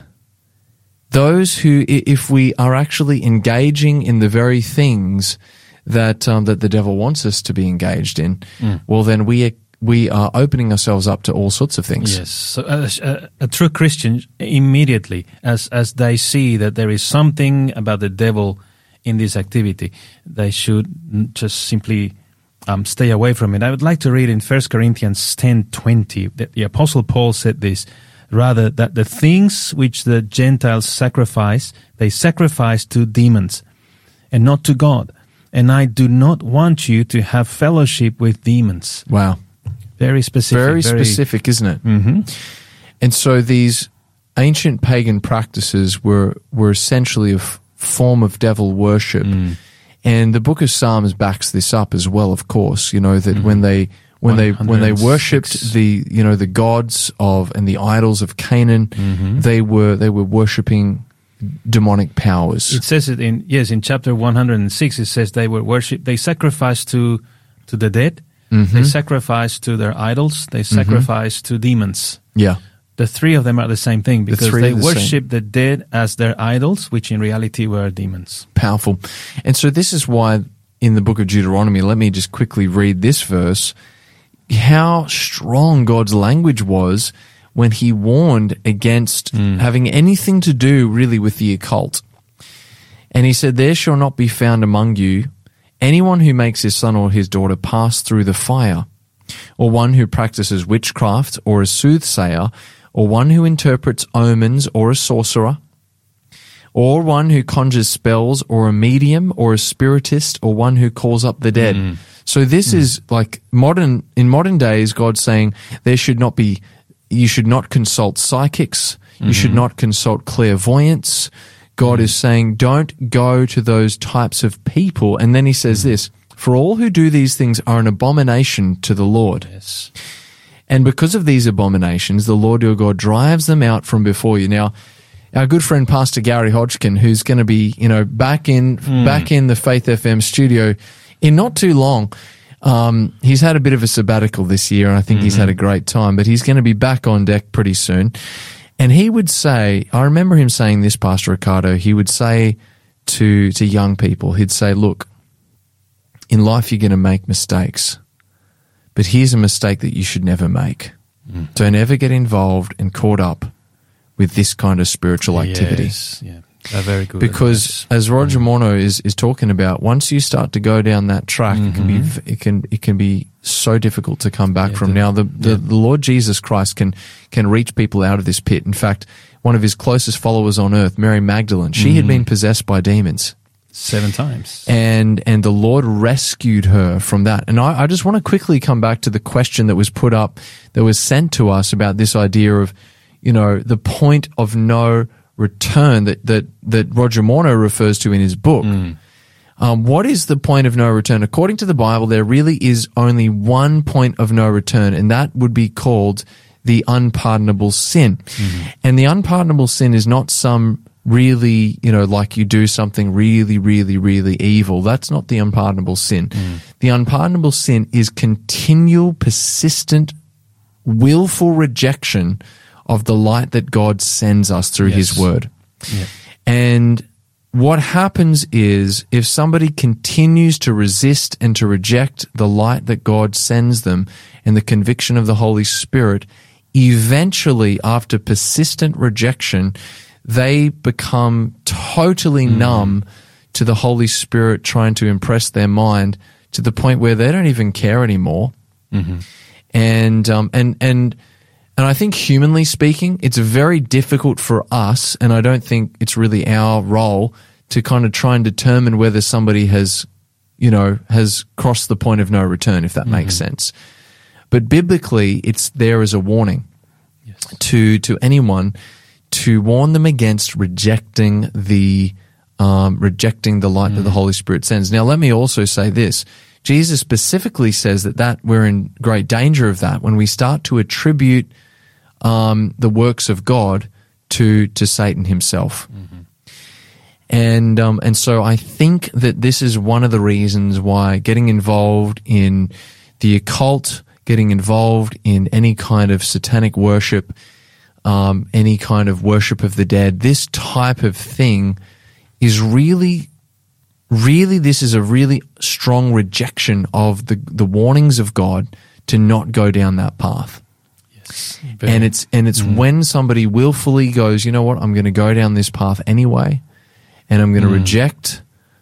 those who, if we are actually engaging in the very things that um, that the devil wants us to be engaged in, mm. well, then we are, we are opening ourselves up to all sorts of things. Yes, so uh, a, a true Christian immediately, as as they see that there is something about the devil in this activity, they should just simply um, stay away from it. I would like to read in First Corinthians ten twenty that the Apostle Paul said this. Rather, that the things which the Gentiles sacrifice, they sacrifice to demons and not to God. And I do not want you to have fellowship with demons. Wow. Very specific. Very, very specific, isn't it? Mm-hmm. And so these ancient pagan practices were, were essentially a f- form of devil worship. Mm. And the book of Psalms backs this up as well, of course, you know, that mm-hmm. when they... When they when they worshipped the you know the gods of and the idols of Canaan, mm-hmm. they were they were worshipping demonic powers. It says it in yes in chapter one hundred and six. It says they were worship. They sacrificed to to the dead. Mm-hmm. They sacrificed to their idols. They sacrificed mm-hmm. to demons. Yeah, the three of them are the same thing because the they the worship the dead as their idols, which in reality were demons. Powerful, and so this is why in the book of Deuteronomy. Let me just quickly read this verse. How strong God's language was when he warned against mm. having anything to do really with the occult. And he said, there shall not be found among you anyone who makes his son or his daughter pass through the fire, or one who practices witchcraft, or a soothsayer, or one who interprets omens, or a sorcerer, or one who conjures spells, or a medium, or a spiritist, or one who calls up the dead. Mm. So this mm. is like modern, in modern days, God's saying there should not be, you should not consult psychics, you mm-hmm. should not consult clairvoyants. God mm. is saying don't go to those types of people. And then he says mm. this, for all who do these things are an abomination to the Lord. Yes. And because of these abominations, the Lord your God drives them out from before you. Now, our good friend Pastor Gary Hodgkin, who's going to be, you know, back in, mm. back in the Faith F M studio in not too long. Um, he's had a bit of a sabbatical this year, and I think mm-hmm. he's had a great time, but he's going to be back on deck pretty soon. And he would say, I remember him saying this, Pastor Ricardo, he would say to, to young people, he'd say, look, in life you're going to make mistakes, but here's a mistake that you should never make. Mm. Don't ever get involved and caught up with this kind of spiritual activity. Yes, yeah. Uh, very good. Because advice. As Roger Morno is, is talking about, once you start to go down that track, mm-hmm. it can be it can it can be so difficult to come back yeah, from. The, now, the, the, yeah. the Lord Jesus Christ can can reach people out of this pit. In fact, one of his closest followers on earth, Mary Magdalene, she mm-hmm. had been possessed by demons seven times, and and the Lord rescued her from that. And I, I just want to quickly come back to the question that was put up, that was sent to us about this idea of, you know, the point of no return that, that, that Roger Morneau refers to in his book. Mm. Um, what is the point of no return? According to the Bible, there really is only one point of no return, and that would be called the unpardonable sin. Mm-hmm. And the unpardonable sin is not some really, you know, like you do something really, really, really evil. That's not the unpardonable sin. Mm. The unpardonable sin is continual, persistent, willful rejection of the light that God sends us through yes. his word. Yeah. And what happens is if somebody continues to resist and to reject the light that God sends them and the conviction of the Holy Spirit, eventually, after persistent rejection, they become totally mm. numb to the Holy Spirit trying to impress their mind to the point where they don't even care anymore. Mm-hmm. And, um, and, and, and I think humanly speaking, it's very difficult for us, and I don't think it's really our role to kind of try and determine whether somebody has, you know, has crossed the point of no return, if that mm-hmm. makes sense. But biblically, it's there as a warning yes. to, to anyone to warn them against rejecting the, um, rejecting the light mm. that the Holy Spirit sends. Now, let me also say this. Jesus specifically says that, that we're in great danger of that when we start to attribute um, the works of God to to Satan himself. Mm-hmm. And um, and so I think that this is one of the reasons why getting involved in the occult, getting involved in any kind of satanic worship, um, any kind of worship of the dead, this type of thing is really Really, this is a really strong rejection of the the warnings of God to not go down that path. Yes, and it's and it's mm. when somebody willfully goes, you know what, I'm going to go down this path anyway, and I'm going to mm. reject,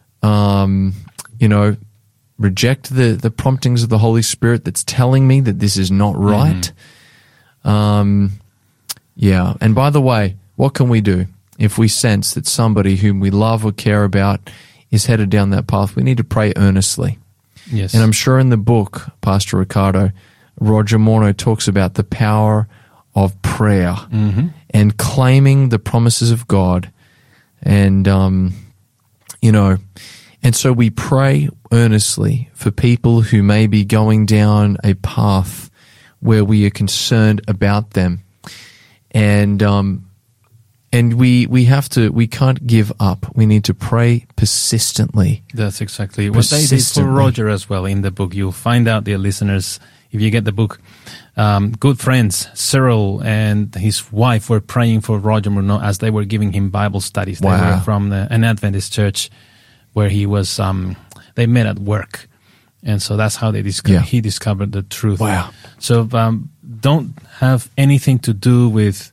um, you know, reject the the promptings of the Holy Spirit that's telling me that this is not right. Mm. Um, yeah. And by the way, what can we do if we sense that somebody whom we love or care about is headed down that path? We need to pray earnestly. Yes. And I'm sure in the book, Pastor Ricardo, Roger Morneau talks about the power of prayer mm-hmm. and claiming the promises of God. And, um, you know, and so we pray earnestly for people who may be going down a path where we are concerned about them. And, um, And we, we have to, we can't give up. We need to pray persistently. That's exactly what they did for Roger as well in the book. You'll find out, dear listeners, if you get the book, um, good friends, Cyril and his wife were praying for Roger Morneau as they were giving him Bible studies. They wow. were from the, an Adventist church where he was, um, they met at work. And so that's how they discovered, yeah. he discovered the truth. Wow. So, um, don't have anything to do with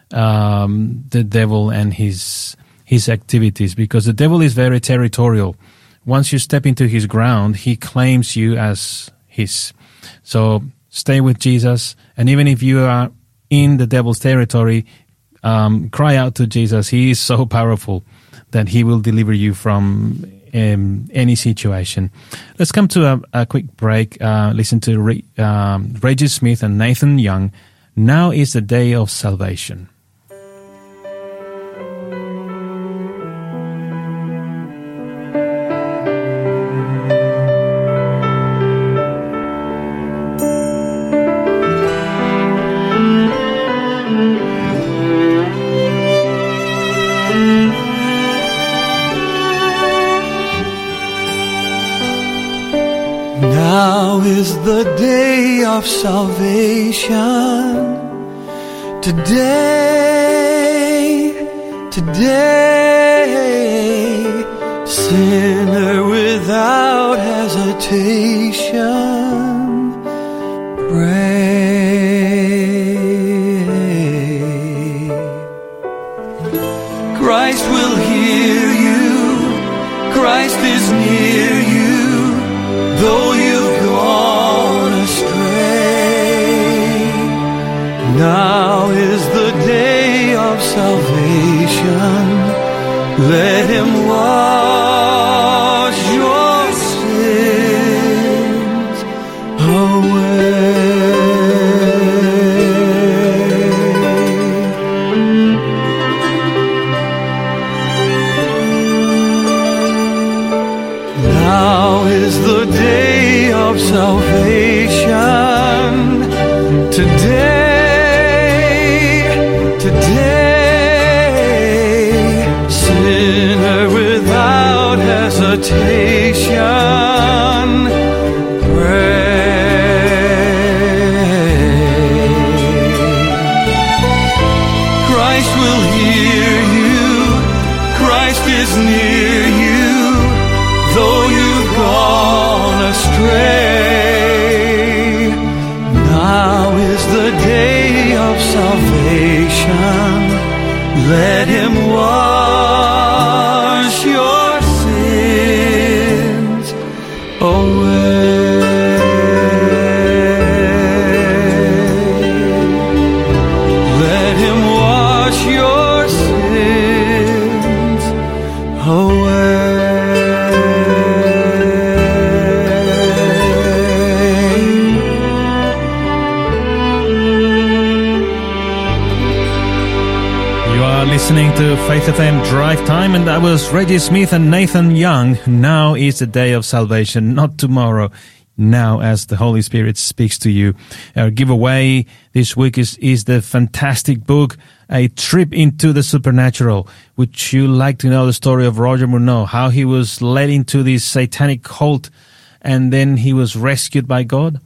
Um, the devil and his his activities, because the devil is very territorial. Once you step into his ground, he claims you as his. So stay with Jesus, and even if you are in the devil's territory, um, cry out to Jesus. He is so powerful that he will deliver you from um, any situation. Let's come to a, a quick break. Uh, listen to Re- um, Reggie Smith and Nathan Young. Now is the day of salvation. Now is the day of salvation. Today, today, sinner without hesitation, pray. Christ will hear you, Christ is near you, though you've gone astray. Now is the day of salvation. Let him wash your sins away. is the day of salvation. Today, today, sinner without hesitation, Christ will hear you, Christ is near you, though you've gone astray. Now is the day of salvation, let him wash your sins away. Listening to Faith F M Drive Time, and that was Reggie Smith and Nathan Young. Now is the day of salvation, not tomorrow. Now, as the Holy Spirit speaks to you. Our giveaway this week is, is the fantastic book, A Trip into the Supernatural. Would you like to know the story of Roger Murnau, how he was led into this satanic cult and then he was rescued by God?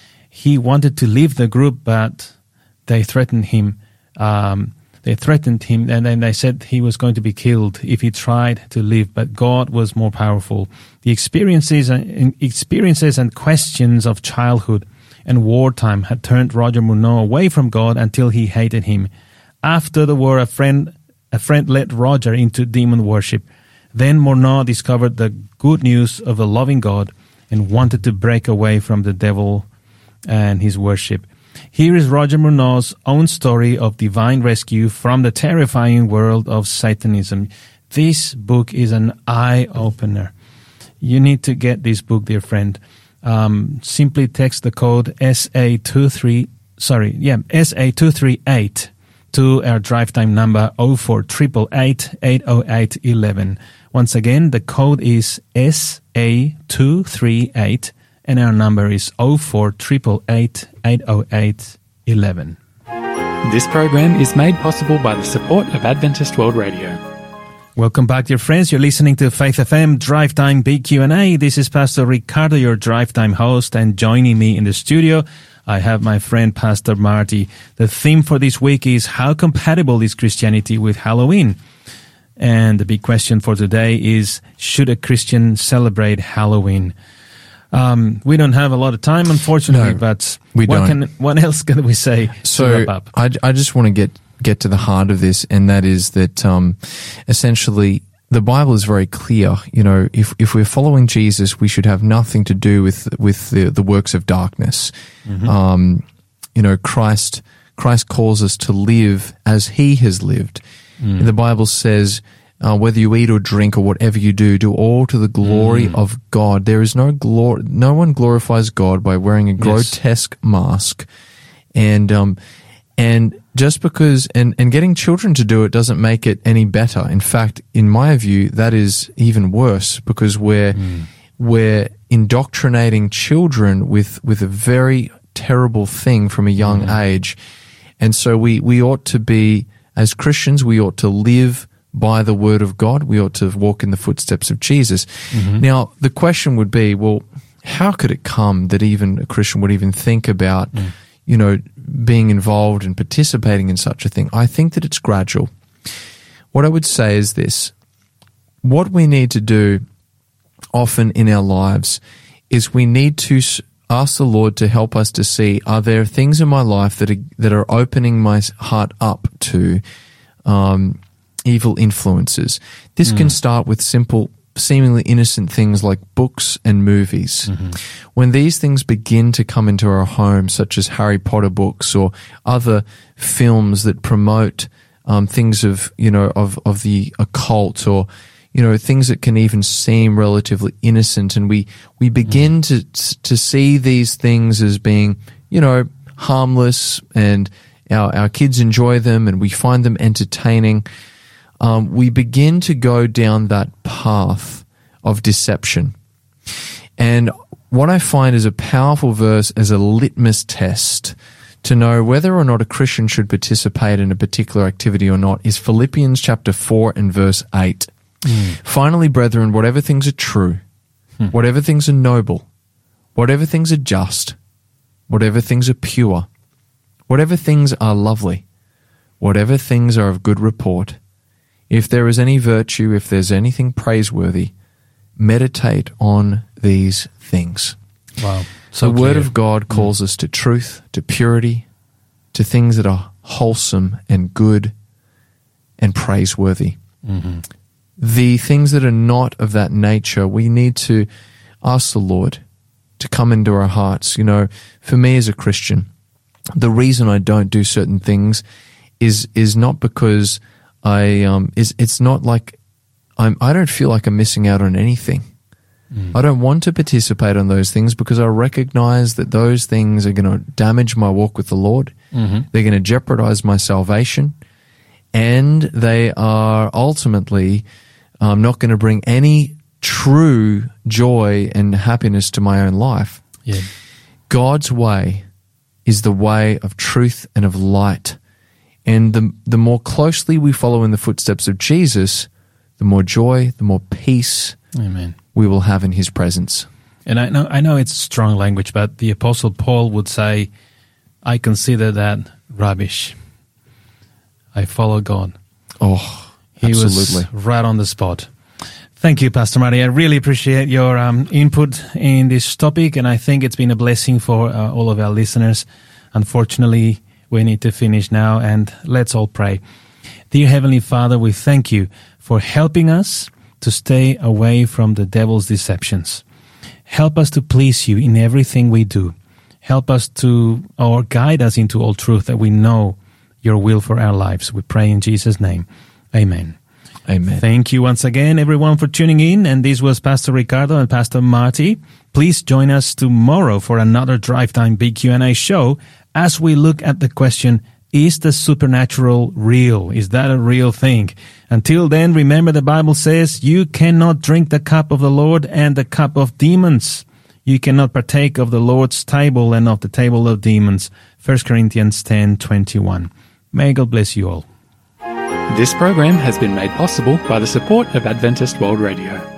He wanted to leave the group, but they threatened him. Um, They threatened him, and then they said he was going to be killed if he tried to live, but God was more powerful. The experiences and, experiences and questions of childhood and wartime had turned Roger Murnau away from God until he hated him. After the war, a friend, a friend led Roger into demon worship. Then Murnau discovered the good news of a loving God and wanted to break away from the devil and his worship. Here is Roger Murnau's own story of divine rescue from the terrifying world of Satanism. This book is an eye-opener. You need to get this book, dear friend. Um, simply text the code S A twenty-three, sorry, yeah, S A two three eight to our drive time number oh four eight eight eight, eight oh eight, eleven. Once again, the code is S A two three eight. And our number is oh four eight eight, eight oh eight, eleven. This program is made possible by the support of Adventist World Radio. Welcome back, dear friends. You're listening to Faith F M Drive Time Big Q and A. This is Pastor Ricardo, your Drive Time host, and joining me in the studio, I have my friend Pastor Marty. The theme for this week is how compatible is Christianity with Halloween? And the big question for today is, should a Christian celebrate Halloween? Um, we don't have a lot of time, unfortunately, no, but we what, don't. Can, what else can we say so to wrap up? I, I just want to get, get to the heart of this, and that is that um, essentially the Bible is very clear. You know, if if we're following Jesus, we should have nothing to do with with the, the works of darkness. Mm-hmm. Um, you know, Christ Christ calls us to live as He has lived. Mm. The Bible says, Uh, whether you eat or drink or whatever you do, do all to the glory mm. of God. There is no glor- no one glorifies God by wearing a grotesque yes. mask. And, um, and just because, and, and getting children to do it doesn't make it any better. In fact, in my view, that is even worse because we're, mm. we're indoctrinating children with, with a very terrible thing from a young mm. age. And so we, we ought to be, as Christians, we ought to live by the word of God. We ought to walk in the footsteps of Jesus. Mm-hmm. Now, the question would be, well, how could it come that even a Christian would even think about, mm. you know, being involved and participating in such a thing? I think that it's gradual. What I would say is this. What we need to do often in our lives is we need to ask the Lord to help us to see, are there things in my life that are, that are opening my heart up to um, evil influences? This mm. can start with simple, seemingly innocent things like books and movies. Mm-hmm. When these things begin to come into our home, such as Harry Potter books or other films that promote um, things of, you know, of, of the occult, or, you know, things that can even seem relatively innocent, and we, we begin mm. to to see these things as being, you know, harmless, and our, our kids enjoy them and we find them entertaining. Um, we begin to go down that path of deception. And And what I find is a powerful verse as a litmus test to know whether or not a Christian should participate in a particular activity or not is Philippians chapter four and verse eight. Mm. Finally, brethren, whatever things are true, hmm. whatever things are noble, whatever things are just, whatever things are pure, whatever things are lovely, whatever things are of good report, if there is any virtue, if there's anything praiseworthy, meditate on these things. Wow. So the clear. Word of God calls mm. us to truth, to purity, to things that are wholesome and good and praiseworthy. Mm-hmm. The things that are not of that nature, we need to ask the Lord to come into our hearts. You know, for me as a Christian, the reason I don't do certain things is is not because I um is it's not like I'm I don't feel like I'm missing out on anything. Mm. I don't want to participate in those things because I recognize that those things are going to damage my walk with the Lord. Mm-hmm. They're going to jeopardize my salvation, and they are ultimately um, not going to bring any true joy and happiness to my own life. Yeah. God's way is the way of truth and of light. And the the more closely we follow in the footsteps of Jesus, the more joy, the more peace Amen. we will have in his presence. And I know I know it's strong language, but the Apostle Paul would say, I consider that rubbish. I follow God. Oh, he absolutely. was right on the spot. Thank you, Pastor Marty. I really appreciate your um, input in this topic, and I think it's been a blessing for uh, all of our listeners. Unfortunately, we need to finish now, and let's all pray. Dear Heavenly Father, we thank you for helping us to stay away from the devil's deceptions. Help us to please you in everything we do. Help us to, or guide us into all truth that we know your will for our lives. We pray in Jesus' name. Amen. Amen. Thank you once again, everyone, for tuning in. And this was Pastor Ricardo and Pastor Marty. Please join us tomorrow for another Drive Time Big Q and A show as we look at the question, is the supernatural real? Is that a real thing? Until then, remember the Bible says you cannot drink the cup of the Lord and the cup of demons. You cannot partake of the Lord's table and of the table of demons. First Corinthians ten twenty-one. May God bless you all. This program has been made possible by the support of Adventist World Radio.